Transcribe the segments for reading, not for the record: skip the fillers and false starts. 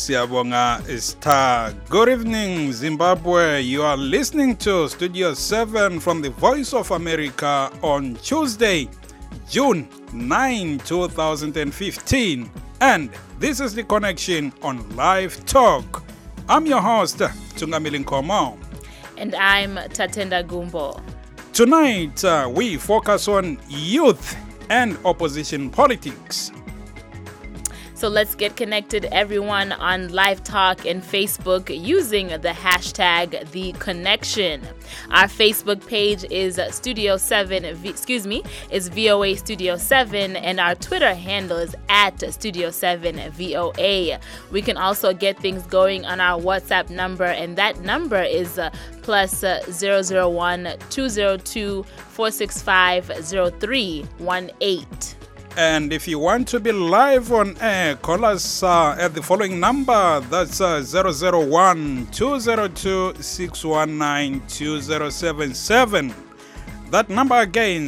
Siyabonga Star. Good evening, Zimbabwe. You are listening to Studio 7 from the Voice of America on Tuesday, June 9, 2015. And this is The Connection on Live Talk. I'm your host, Tungamili Nkomo. And I'm Tatenda Gumbo. Tonight, we focus on youth and opposition politics. So let's get connected, everyone, on Live Talk and Facebook using the hashtag The Connection. Our Facebook page is Studio 7, is VOA Studio 7, and our Twitter handle is at Studio 7 VOA. We can also get things going on our WhatsApp number, and that number is plus 001 202 465 0318. And if you want to be live on air, call us at the following number. That's 001-202-619-2077. That number again,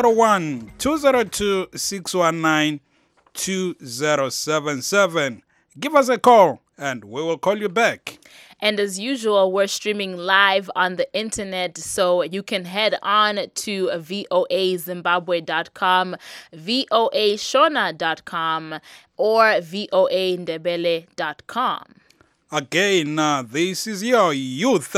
001-202-619-2077. Give us a call and we will call you back. And as usual, we're streaming live on the internet, so you can head on to voazimbabwe.com, voashona.com, or voandebele.com. Again, this is your youth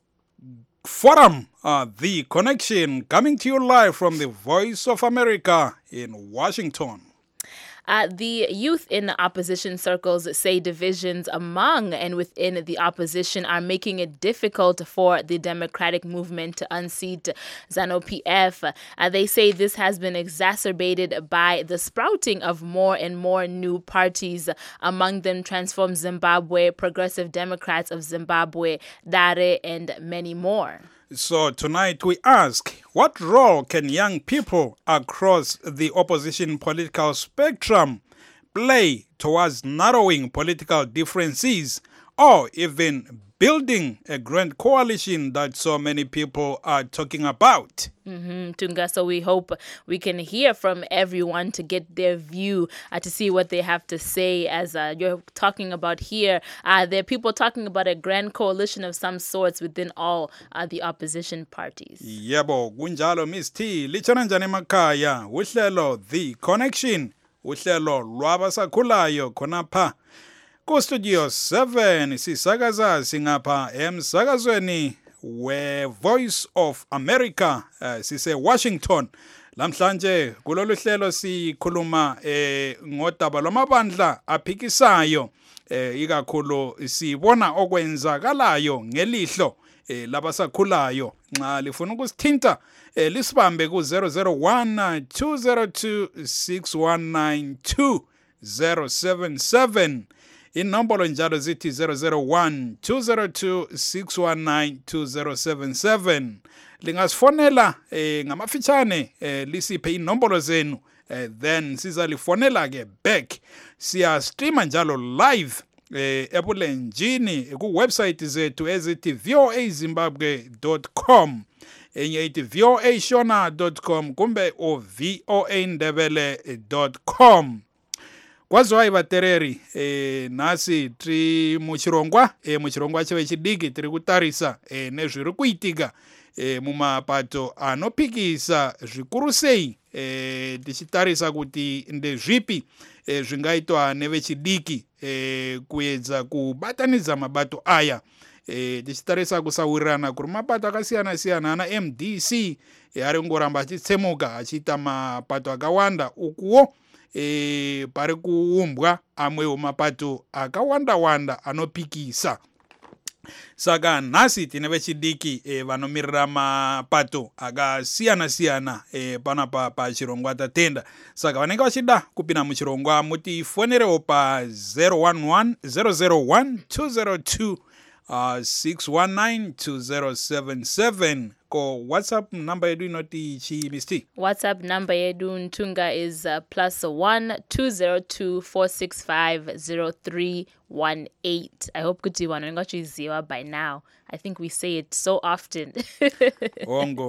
forum, The Connection, coming to you live from the Voice of America in Washington. The youth in opposition circles say divisions among and within the opposition are making it difficult for the democratic movement to unseat ZANU-PF. They say this has been exacerbated by the sprouting of more and more new parties, among them Transform Zimbabwe, Progressive Democrats of Zimbabwe, DARE, and many more. So tonight we ask, what role can young people across the opposition political spectrum play towards narrowing political differences or even building a grand coalition that so many people are talking about? Tunga, so we hope we can hear from everyone to get their view, to see what they have to say. As you're talking about here, there are people talking about a grand coalition of some sorts within all the opposition parties. Yebo, kunjalo Miss T, lichana njani emakhaya, uhlelo The Connection, uhlelo lwabasakhulayo khonapha ku Studio 7 sisakaza singapha emsakazweni we-Voice of America sise Washington. Lamhlanje kulolu hlelo sikhuluma ngodaba lwamabandla aphikisayo, ikakhulu sibona okwenzakalayo ngelihlo labasakhulayo. Nxa lifuna ukusithinta lisibambe ku 001 202 619 2077. Inombolo njalo zithi 001-202-619-2077. Lingasifonela ngamafitshane lisiphe inombolo zenu, then sizalifonela ke back. Siya streama njalo live ebulenjini ku website zethu ezithi voazimbabwe.com, enye ithi voashona.com kumbe voandebele.com. Kwaziwayi vatereri, nasi tiri muchirongwa chewe chidiki tiri kutarisa nezviri kuitika mumapato anophikisa zvikuru sei, tichitarisa kuti ndezvipi zvingaitwa nevechidiki kuedza kubatanidza mabato aya. Tichitarisa kusaurirana kuri mapato akasiyana-siyana ana MDC ari kungoramba achitsemuka achiita mapato akawanda ukuwo pari kuumbwa amwewo mapato akawanda-wanda anophikisa. Saka nhasi tine vechidiki vanomirira mapato akasiyana-siyana panapa pachirongwa Tatenda. Saka vanenge vachida kupinda muchirongwa mutifonerewo pa 001-202 619-2077. Ko WhatsApp number yedu inoti chi Misti? WhatsApp number yedu Ntunga is plus 1 202 465 0318. I hope kuti wanongachiziwa by now. I think we say it so often. Ongo.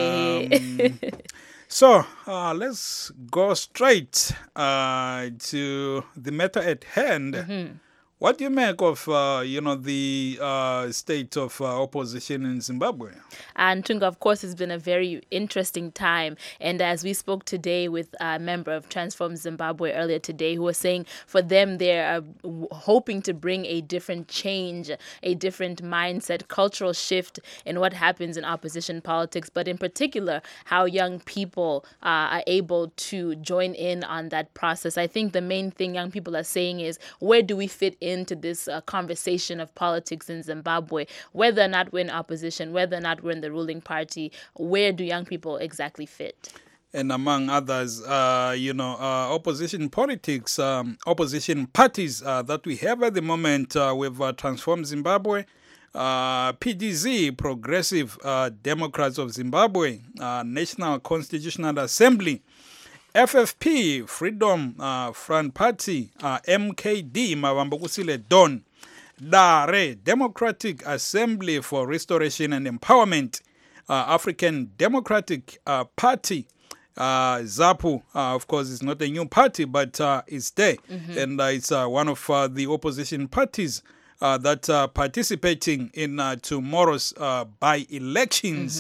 So let's go straight to the matter at hand. What do you make of, the state of opposition in Zimbabwe? And Tunga, of course, it's been a very interesting time. And as we spoke today with a member of Transform Zimbabwe earlier today, who was saying for them, they're hoping to bring a different change, a different mindset, cultural shift in what happens in opposition politics, but in particular, how young people are able to join in on that process. I think the main thing young people are saying is, where do we fit into this conversation of politics in Zimbabwe? Whether or not we're in opposition, whether or not we're in the ruling party, where do young people exactly fit? And among others, opposition politics, opposition parties that we have at the moment, we've transformed Zimbabwe, PDZ, Progressive Democrats of Zimbabwe, National Constitutional Assembly, FFP, Freedom Front Party, MKD, Mavambokusile Don, DARE, Democratic Assembly for Restoration and Empowerment, African Democratic Party, ZAPU, of course, is not a new party, but it's there. And it's one of the opposition parties that are participating in tomorrow's by-elections.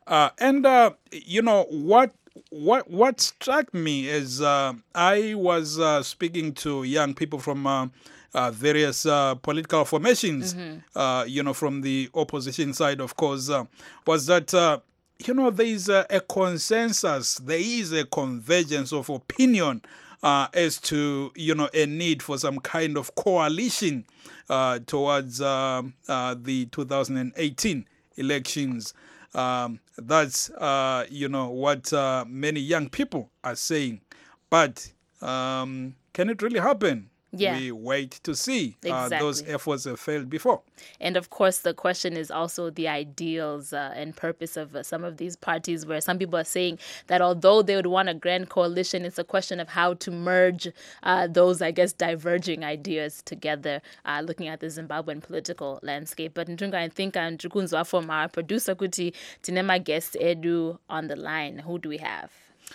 What struck me is I was speaking to young people from various political formations, from the opposition side, of course, was that, there is a consensus, there is a convergence of opinion as to, a need for some kind of coalition towards the 2018 elections. That's, what many young people are saying. But can it really happen? Yeah. We wait to see. Exactly. Those efforts have failed before. And of course, the question is also the ideals and purpose of some of these parties, where some people are saying that although they would want a grand coalition, it's a question of how to merge those, I guess, diverging ideas together, looking at the Zimbabwean political landscape. But Ntunga, I think Njukunzwa from our producer, Kuti, Tinema guest Edu on the line. Who do we have?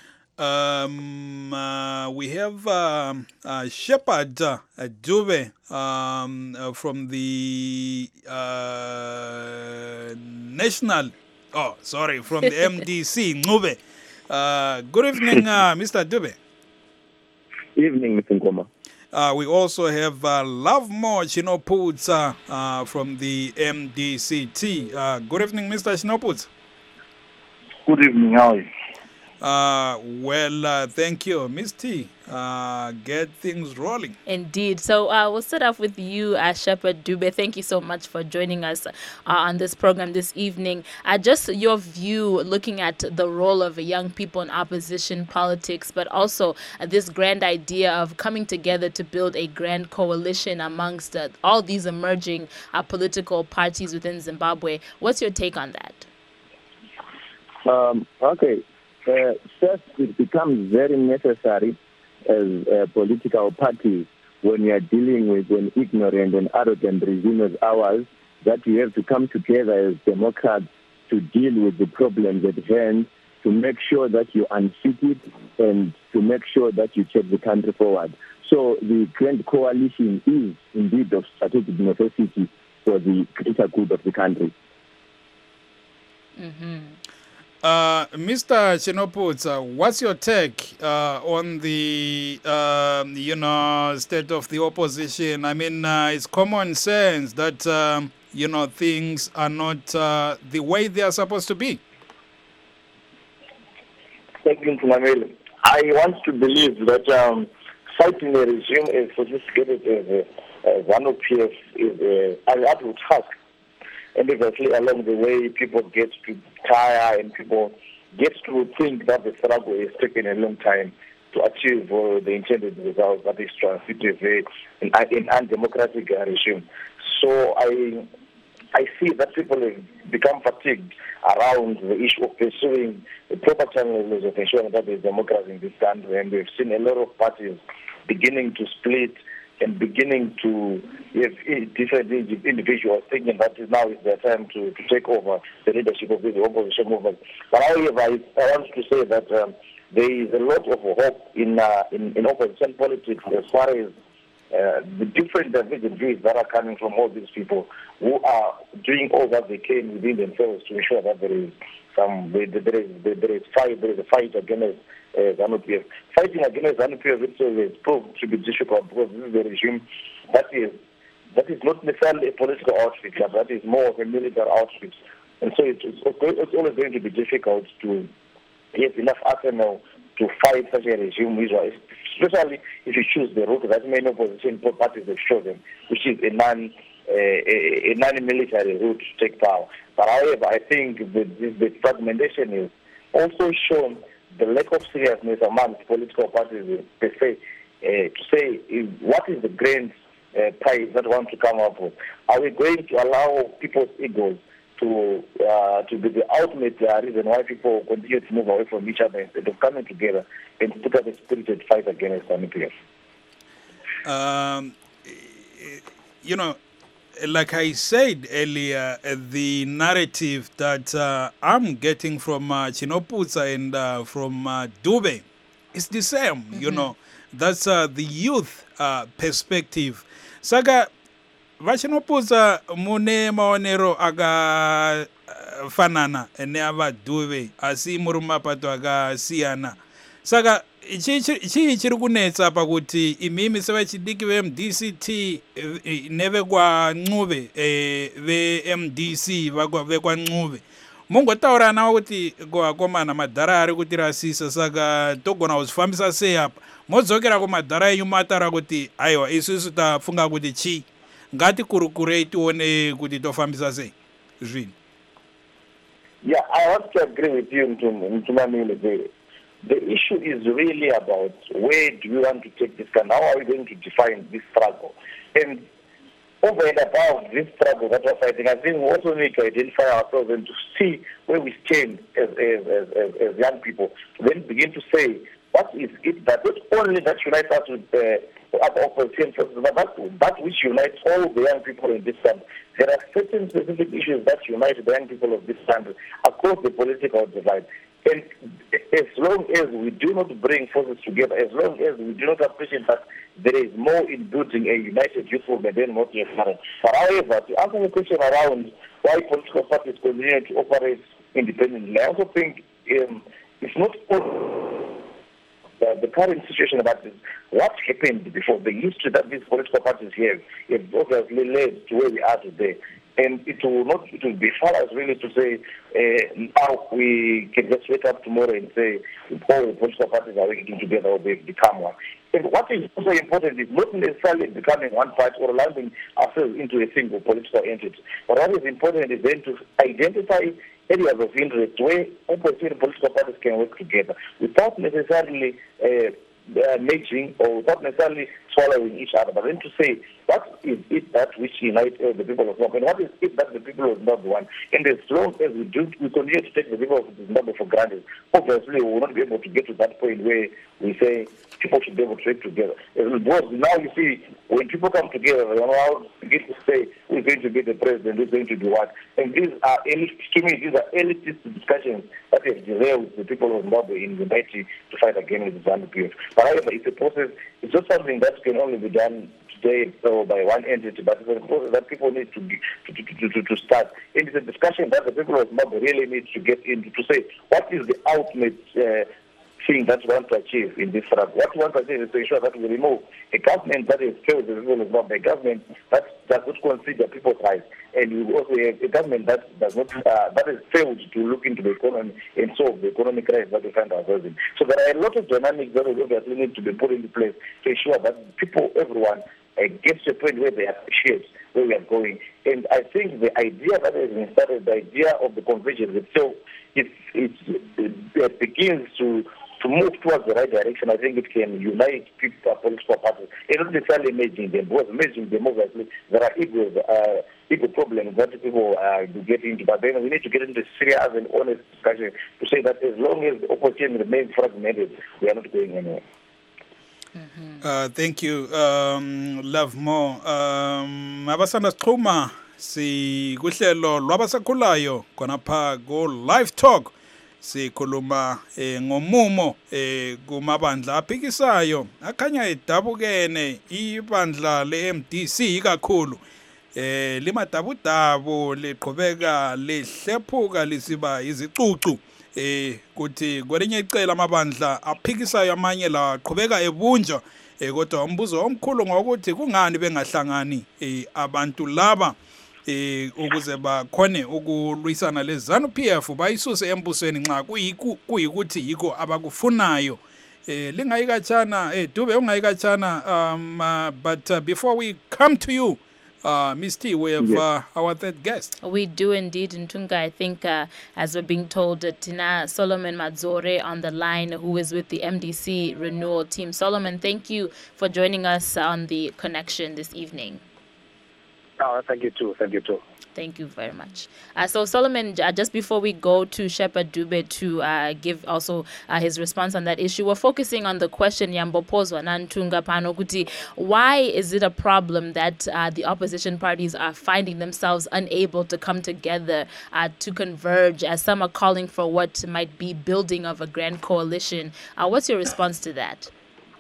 We have Shepherd Dube from the from the MDC, Ngube. Good evening, Mr. Dube. Evening, Mr. Nkoma. We also have Lovemore Chinoputsa from the MDCT. Good evening, Mr. Chinoputsa. Good evening, how are you? Thank you, Ms. T. Get things rolling. Indeed. So we'll start off with you, Shepherd Dube. Thank you so much for joining us on this program this evening. Just your view looking at the role of young people in opposition politics, but also this grand idea of coming together to build a grand coalition amongst all these emerging political parties within Zimbabwe. What's your take on that? Okay. First, it becomes very necessary as political parties when you are dealing with an ignorant and arrogant regime as ours, that you have to come together as Democrats to deal with the problems at hand, to make sure that you unseat it and to make sure that you take the country forward. So the Grand Coalition is indeed of strategic necessity for the greater good of the country. Mr. Chinoputsa, what's your take on the, state of the opposition? I mean, it's common sense that, things are not the way they are supposed to be. Thank you, Mr. I want to believe that fighting a regime as sophisticated as ZANU-PF is an absolute task. And obviously, along the way, people get to tire and people get to think that the struggle is taking a long time to achieve the intended results, that is transitive in undemocratic regime. So I see that people have become fatigued around the issue of pursuing the proper channels of ensuring that there is democracy in this country. And we've seen a lot of parties beginning to split and beginning to have different individuals thinking that now is their time to take over the leadership of the opposition movement. But however, I want to say that there is a lot of hope in opposition politics as far as the different views that are coming from all these people who are doing all that they can within themselves to ensure that there is a fight against ZANU-PF. Fighting against ZANU-PF itself is proved to be difficult because this is a regime that is not necessarily a political outfit, but that is more of a military outfit. And so it's always going to be difficult to get enough arsenal to fight such a regime, especially if you choose the route that many opposition parties have chosen, which is a non-military route to take power. But however, I think the fragmentation is also shown the lack of seriousness amongst political parties per se, to say what is the grand prize that we want to come up with. Are we going to allow people's egos to be the ultimate reason why people continue to move away from each other instead of coming together and put up a spirited fight against ZANU-PF? Like I said earlier, the narrative that I'm getting from Chinoputsa and from Dube is the same. That's the youth perspective. Saka Vachinoputsa mune maonero aga fanana ene ava Dube asi murumapato aga siyana. Saka chiri kunetsa pakuti imimi sevachidiki ve-MDCT neve kwaNcube ve-MDC vekwaNcube mungotaura nawo kuti kwakomana madhara ari kutirasisa saka togona kuzvifambisa sei apa modzokera kumadhara enyu mataura kuti aiwa isusu tafunga kuti chi ngatikurukure tione kuti tofambisa sei zvinhu. Yeah, I want to agree with you, Mtumamile. The issue is really about where do we want to take this country? How are we going to define this struggle? And over and above this struggle that we're fighting, I think we also need to identify ourselves and to see where we stand as young people. Then begin to say, what is it that not only that unites us with other opposition forces, but that which unites all the young people in this country. There are certain specific issues that unite the young people of this country across the political divide. And as long as we do not bring forces together, as long as we do not appreciate that there is more in building a united youth movement than what we have done. But however, to answer the question around why political parties continue to operate independently, I also think it's not the current situation about this. What happened before, the history that these political parties have obviously led to where we are today. And it will be false really to say now we can just wake up tomorrow and say all the political parties are working together or they become one. And what is also important is not necessarily becoming one party or landing ourselves into a single political entity. But what is important is then to identify areas of interest where opposition political parties can work together without necessarily merging or without necessarily swallowing each other, but then to say what is it that which unites the people of Zimbabwe and what is it that the people of Zimbabwe want. And as long as we continue to take the people of Zimbabwe for granted, obviously we will not be able to get to that point where we say people should be able to work together. Because now you see, when people come together, they know how to get to say who's going to be the president, who's going to do what. And these are elitist discussions that have derailed the people of Zimbabwe in the unity to fight against the ZANU-PF. But however, it's a process. It's not something that can only be done today or by one entity, but it's a process that people need to start. And it's a discussion that the people of Zimbabwe really need to get into to say what is the ultimate thing that we want to achieve in this struggle. What we want to achieve is to ensure that we remove a government that has failed the people of Zimbabwe, a government that does not consider people's rights, and we also have a government that does not that has failed to look into the economy and solve the economic crisis that we find ourselves in. So there are a lot of dynamics that will obviously need to be put into place to ensure that people, everyone, gets to a point where they appreciate where we are going. And I think the idea that has been started, the idea of the convention itself, it begins to move towards the right direction. I think it can unite people, political parties, and not necessarily merging them, because merging them, obviously, there are ego problems that people get into. But then we need to get into serious and honest discussion to say that as long as the opposition remains fragmented, we are not going anywhere. Thank you. Love more. Abasanda Sixuma sikuhlelo lwabasakhulayo khonapha go live talk sikhuluma ngomumo kumabandla aphikisayo akhanya edabukene ibandla leMDC kakhulu limadabudabu liqhubeka lihlephuka lisiba izicucu kuthi kwelinye icala amabandla aphikisayo amanye la aqhubeka ebunjwa kodwa umbuzo omkhulu ngokuthi kungani bengahlangani abantu laba ukuze bakhone ukulwisana leZANU-PF bayisuse embusweni nxa kuyikuthi yiko abakufunayo lingayikatshana Dube ungayikatshana but before we come to you Ms. T, we have our third guest. We do indeed, Ntunga. I think, as we're being told, Tina Solomon Madzore on the line, who is with the MDC Renewal Team. Solomon, thank you for joining us on the connection this evening. Oh, thank you too. Thank you too. Thank you very much. So Solomon, just before we go to Shepard Dube to give also his response on that issue, we're focusing on the question Yambopozwa Nantunga Panokuti. Why is it a problem that the opposition parties are finding themselves unable to come together to converge, as some are calling for what might be building of a grand coalition? What's your response to that?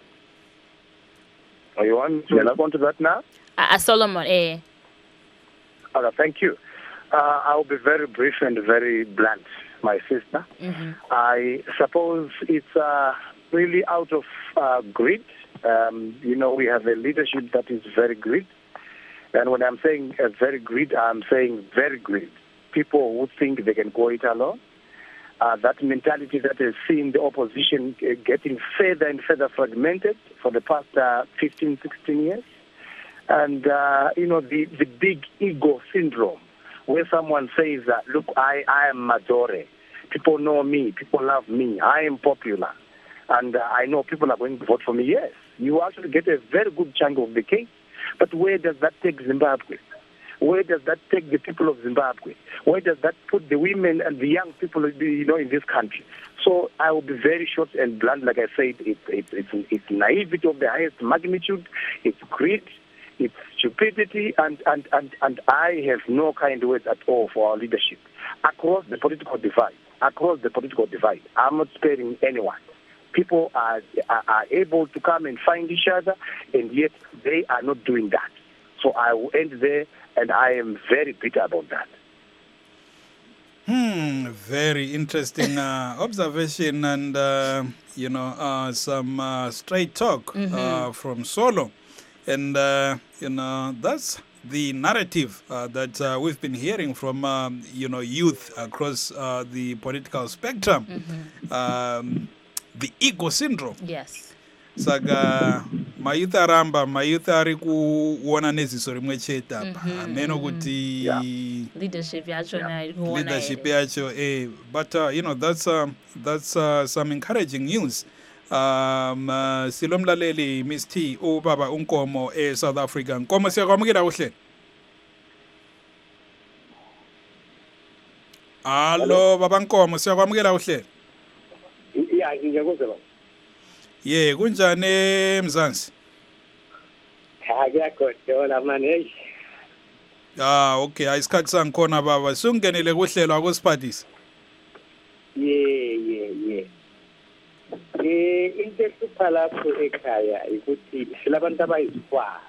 You want to respond to that now? Solomon, Okay, thank you. I'll be very brief and very blunt, my sister. Mm-hmm. I suppose it's really out of greed. We have a leadership that is very greed. And when I'm saying very greed, I'm saying very greed. People who think they can go it alone. That mentality that has seen the opposition getting further and further fragmented for the past 15, 16 years. And, the big ego syndrome, where someone says that, look, I am Madzore. People know me. People love me. I am popular. And I know people are going to vote for me. Yes, you actually get a very good chunk of the cake. But where does that take Zimbabwe? Where does that take the people of Zimbabwe? Where does that put the women and the young people, in this country? So I will be very short and blunt. Like I said, it's naivety of the highest magnitude. It's greed. It's stupidity, and I have no kind words at all for our leadership. Across the political divide, I'm not sparing anyone. People are able to come and find each other, and yet they are not doing that. So I will end there, and I am very bitter about that. Very interesting observation and, some straight talk from Solo. And, that's the narrative that we've been hearing from, youth across the political spectrum. The ego syndrome. Yes. Saka mayouth aramba, mayouth ari kuona neziso rimwe chete apa. Ameno kuti leadership yacho but that's some encouraging news. Silomlaleli Ms. T ubaba uNkomo South Africa. Nkomo siyakwamukela kuhle. Allo baba Nkomo siyakwamukela kuhle. Yeah, ngiyakuzwa. Yeah, kunjani eMzansi? Ngiyakhodola manje. Okay, isikhathi sangikhona baba. Sungenele kuhlelo akusiphathisa. Yeah. Into ehlupha lapho ekhaya ukuthi silabantu abayisikhwama.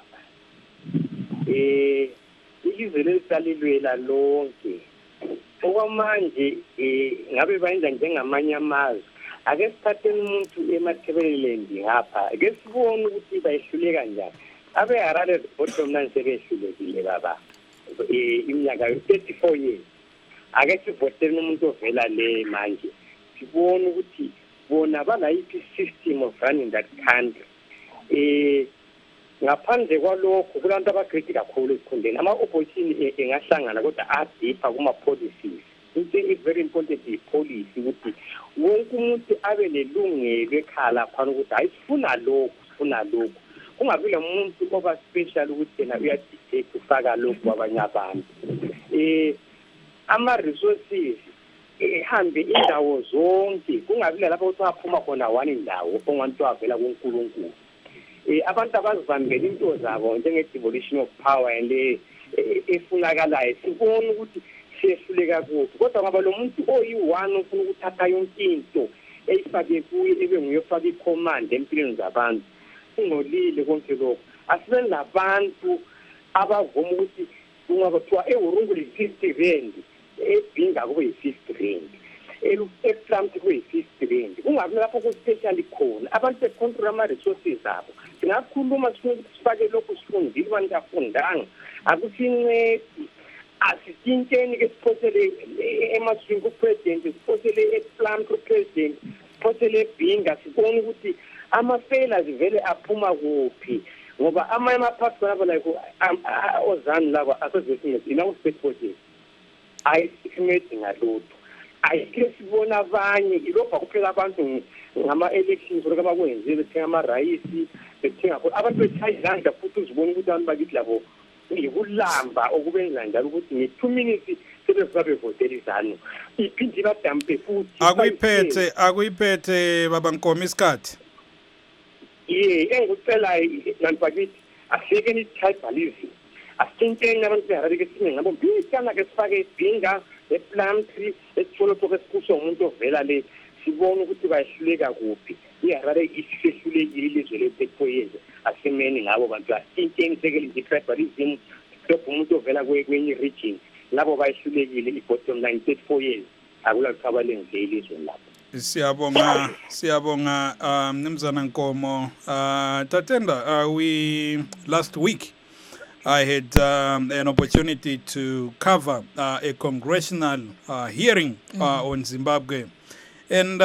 Ilizwe lelisalilwela lonke. Okwamanje ngabe bayenza njengamanye amazwe. Ake sithatheni umuntu eMathebeleland ngapha. Ake sibone ukuthi bayihluleka kanjani. Abe Harare bottom line sebehlulekile baba. Iminyaka 34 years. Ake sivotele umuntu ovela le manje. Sibone ukuthi bona balayiphi system of running that country. Ngaphandle kwalokho kulantu abagreedy kakhulu esikhundeni. Ama-opposition engahlangana kodwa adipha kuma-policies. Into is very important i-policy ukuthi wonke umuntu abe nelungelo ekhala khona ukuthi hayi sifuna lokhu. Kungabi lo muntu oba special ukuthi yena uyadictate ufaka lokhu kwabanye abantu. Ama-resources ehambe indawo zonke kungabi lapho ukuthi aphuma khona one indawo ongantu avela kuNkulunkulu. Abantu abazivambela into zabo njenge devolution of power le efunakalayo sibona ukuthi siyehluleka kuphi kodwa ngaba lo muntu oyi-one ufuna ukuthatha yonke into eyifake kuye ebe nguyofaka icommand empilweni zabantu ungolile konke lokho asibeni labantu abavuma ukuthi kungabathiwa ewurungu li-50 rand ebhinga kube yi-50 rand eplant kube yi-50 rand kungabi lapho ku-specially khona abantu becontrol ama-resources abo singakhuluma sifuna ukuthi sifake lokhu sifundile abantu afundanga akusincedi asitshintsheni ke siphosele emaswini kupresident siphosele eplant kupresident siphosele ebhinga sibone ukuthi ama-failures vele aphuma kuphi ngoba amanye ama-parts labo like ozani labo asezesingethi inakusiphetiphothi ayisikhimedi ngalutho ayike sibona abanye ilobha kuphela abantu ngama-elections oke bakwenzile bethenga amarayisi bethenga abantu betshaya izandla futhi uzibone ukuthi abantu bakithi labo yikulamba okubenza njalo ukuthi nge-2 minutes sebevotela izanu iphinde ibadampe futhi akuyiphethe baba Nkomo isikhathi engikucelayo nantibakithi asikeni i-tribalism asitshintsheni abantu beharare-ke siningi ngabo mbisana-ke sifake ibhinga eplantry esitholotho esikusho umuntu ovela le sibone ukuthi bayehluleka kuphi iharare isihlulekile ilizwe le-34 years asimeni ngabo bantu asitshintsheni sekele nje i-tribalism stophe umuntu ovela kwenye region labo bayehlulekile i-bottom line 34 years akulakukhabalengile ilizweni lapho. Siyabonga Mnumzana Nkomo. Tatenda, last week I had an opportunity to cover a congressional hearing on Zimbabwe. And,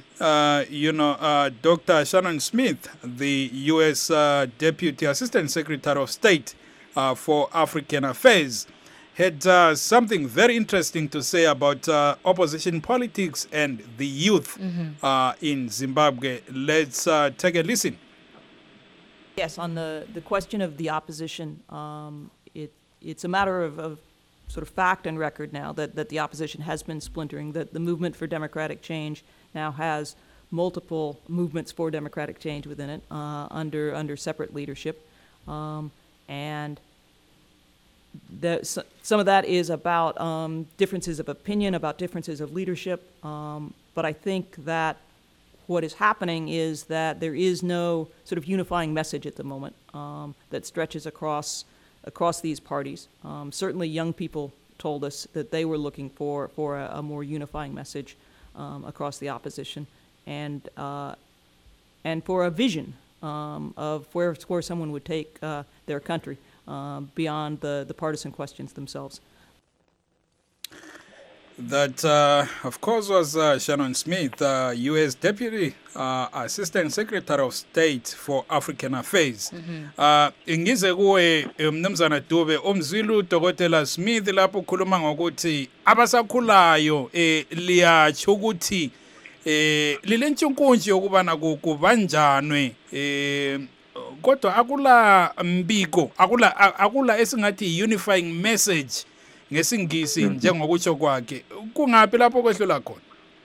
Dr. Shannon Smith, the U.S. Deputy Assistant Secretary of State for African Affairs, had something very interesting to say about opposition politics and the youth in Zimbabwe. Let's take a listen. Yes, on the question of the opposition, it's a matter of sort of fact and record now that the opposition has been splintering, that the Movement for Democratic Change now has multiple movements for democratic change within it under separate leadership. And some of that is about differences of opinion, about differences of leadership. But I think that what is happening is that there is no sort of unifying message at the moment that stretches across these parties. Certainly young people told us that they were looking for a more unifying message across the opposition and for a vision of where someone would take their country beyond the partisan questions themselves. That, of course, was Shannon Smith, U.S. Deputy Assistant Secretary of State for African Affairs. Ingize kuwe Mnumzana Dube umzwilu Dr. Smith lapho ukhuluma ngokuthi abasakhulayo liyatsho ukuthi lilentshunkunshi yokubana kubanjanwe kodwa akula mbiko akula esingathi unifying message ngesingisi njengokutsho kwakhe kungaphi lapho kwehlula khona.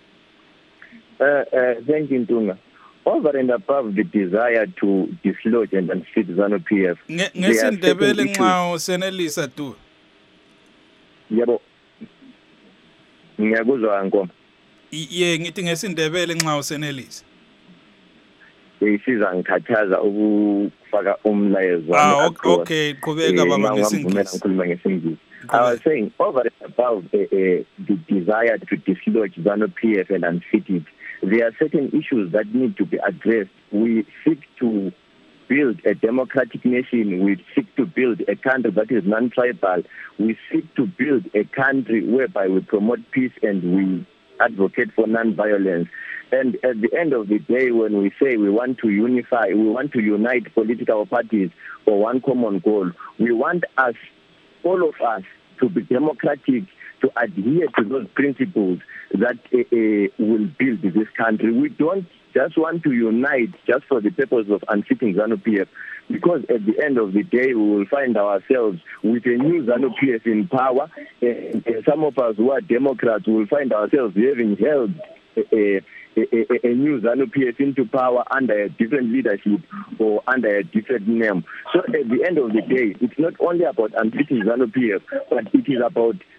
Thank you, Ntunga. Over and above the desire to dislodge and unseat ZANU-PF, ngesindebele nxa senelisa tu. Yebo. Ngiyakuzwa Nkomo. Ngithi ngesindebele nxa senelisa. Isiza ngikhathaza ukufaka umlayezo wami. Okay, qhubeka baba ngesingisi. I was saying, over and above the desire to dislodge ZANU-PF and unseat it, there are certain issues that need to be addressed. We seek to build a democratic nation. We seek to build a country that is non-tribal. We seek to build a country whereby we promote peace and we advocate for non-violence. And at the end of the day, when we say we want to unify, we want to unite political parties for one common goal, we want all of us to be democratic, to adhere to those principles that will build this country. We don't just want to unite just for the purpose of unseating ZANU-PF, because at the end of the day, we will find ourselves with a new ZANU-PF in power. And some of us who are Democrats will find ourselves having held a new ZANU-PF into power under a different leadership or under a different name. So at the end of the day, it's not only about unseating ZANU-PF, but it is about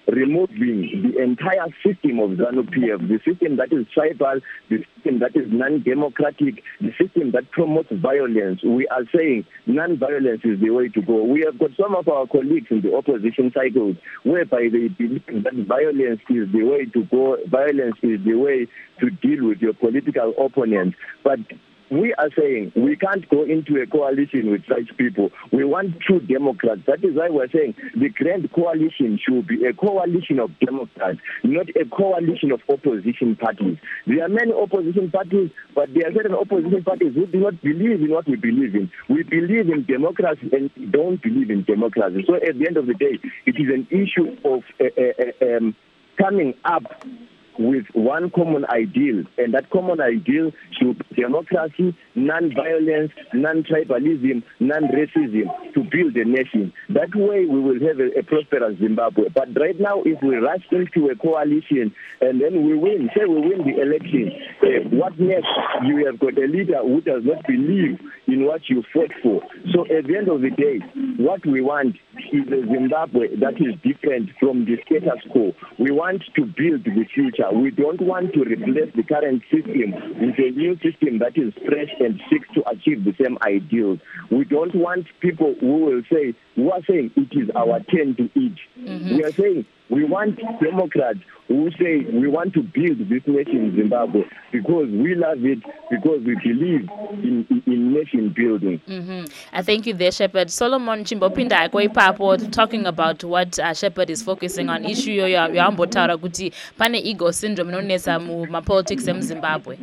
removing the entire system of ZANU-PF, the system that is tribal, the system that is non-democratic, the system that promotes violence. We are saying non-violence is the way to go. We have got some of our colleagues in the opposition cycles whereby they believe that violence is the way to go, violence is the way to deal with your political opponents. But we are saying we can't go into a coalition with such people. We want true Democrats. That is why we're saying the Grand Coalition should be a coalition of Democrats, not a coalition of opposition parties. There are many opposition parties, but there are certain opposition parties who do not believe in what we believe in. We believe in democracy and don't believe in democracy. So at the end of the day, it is an issue of coming up with one common ideal, and that common ideal should be democracy, non-violence, non-tribalism, non-racism, to build a nation. That way we will have a prosperous Zimbabwe. But right now, if we rush into a coalition and then we win, say we win the election, what next? You have got a leader who does not believe in what you fought for. So at the end of the day, what we want is a Zimbabwe that is different from the status quo. We want to build the future. We don't want to replace the current system with a new system that is fresh and seeks to achieve the same ideals. We don't want people who are saying it is our turn to eat. We are saying we want Democrats who say we want to build this nation in Zimbabwe because we love it, because we believe in nation building. I thank you there, Shepherd. Solomon Chimbopinda Papo, talking about what Shepherd is focusing on. Issue yoambotara kuti pane ego syndrome nonesa mu politics in Zimbabwe.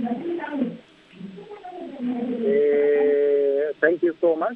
Thank you so much.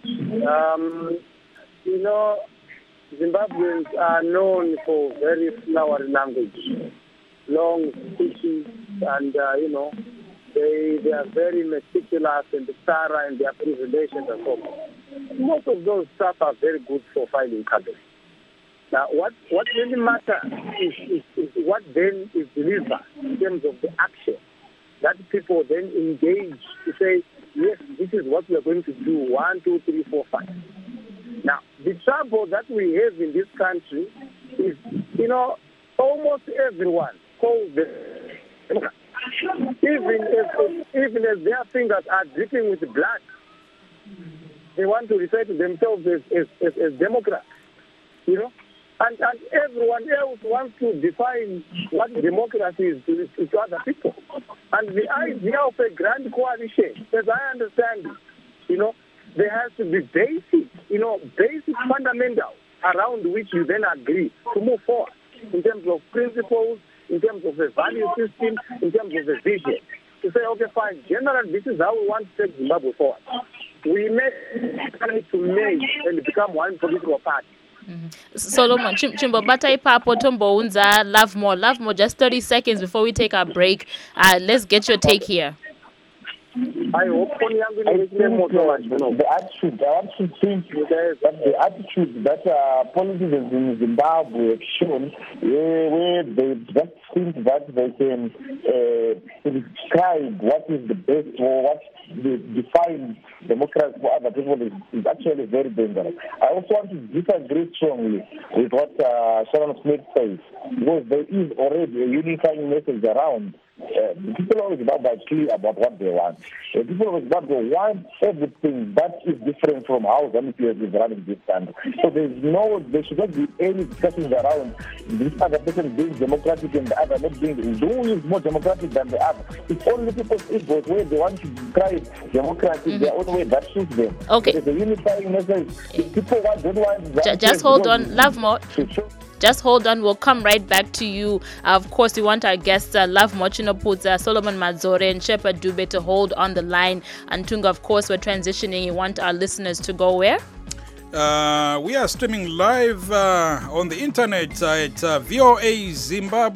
Zimbabweans are known for very flowery language, long speeches, and they are very meticulous and thorough in their presentations and so forth. Most of those stuff are very good for filing cabinets. Now, what really matters is what then is delivered in terms of the action that people then engage to say, yes, this is what we are going to do, 1, 2, 3, 4, 5. Now, the trouble that we have in this country is, almost everyone calls them, even as their fingers are dripping with blood, they want to refer to themselves as Democrats, and everyone else wants to define what democracy is to other people. And the idea of a grand coalition, as I understand it, there has to be basic fundamentals around which you then agree to move forward in terms of principles, in terms of a value system, in terms of a vision. To say, okay, fine, generally, this is how we want to take Zimbabwe forward. We may to merge and become one political party. Solomon Chimbo Batai Papo Tombo Unza Love More, just 30 seconds before we take our break. Let's get your take here. I hope the attitude seems that the attitude that politicians in Zimbabwe have shown, where they just think that they can describe what is the best or what defines democracy for other people is actually very dangerous. I also want to disagree strongly with what Sharon Smith says, because there is already a unifying message around. People of Zimbabwe are clear about what they want. People of Zimbabwe want everything that is different from how ZANU-PF is running this country. So there should not be any discussions around this other person being democratic and the other not being. Who is more democratic than the other? It's only people's egos where they want to describe democracy their own way that suits them. Okay. There's a unifying message. People don't want. Just hold on, Love More. Just hold on, we'll come right back to you. Of course, we want our guests, Love Mochinoputsa, Solomon Madzore, and Shepherd Dube to hold on the line. And Tunga, of course, we're transitioning. You want our listeners to go where? We are streaming live on the internet at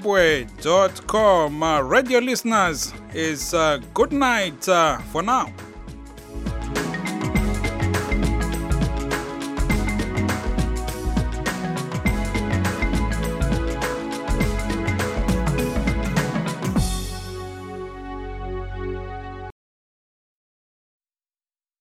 voazimbabwe.com. Radio listeners, is good night for now.